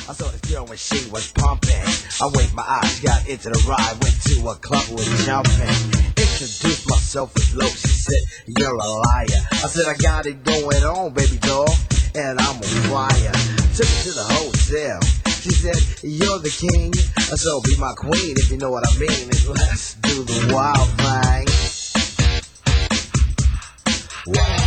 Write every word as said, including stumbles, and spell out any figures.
I saw this girl when she was pumping. I winked my eyes, got into the ride, went to a club with jumping. Introduced myself as low, she said, you're a liar. I said, I got it going on, baby doll, and I'm on fire. Took her to the hotel. She said, you're the king, so be my queen if you know what I mean. And let's do the wild thing. Wow.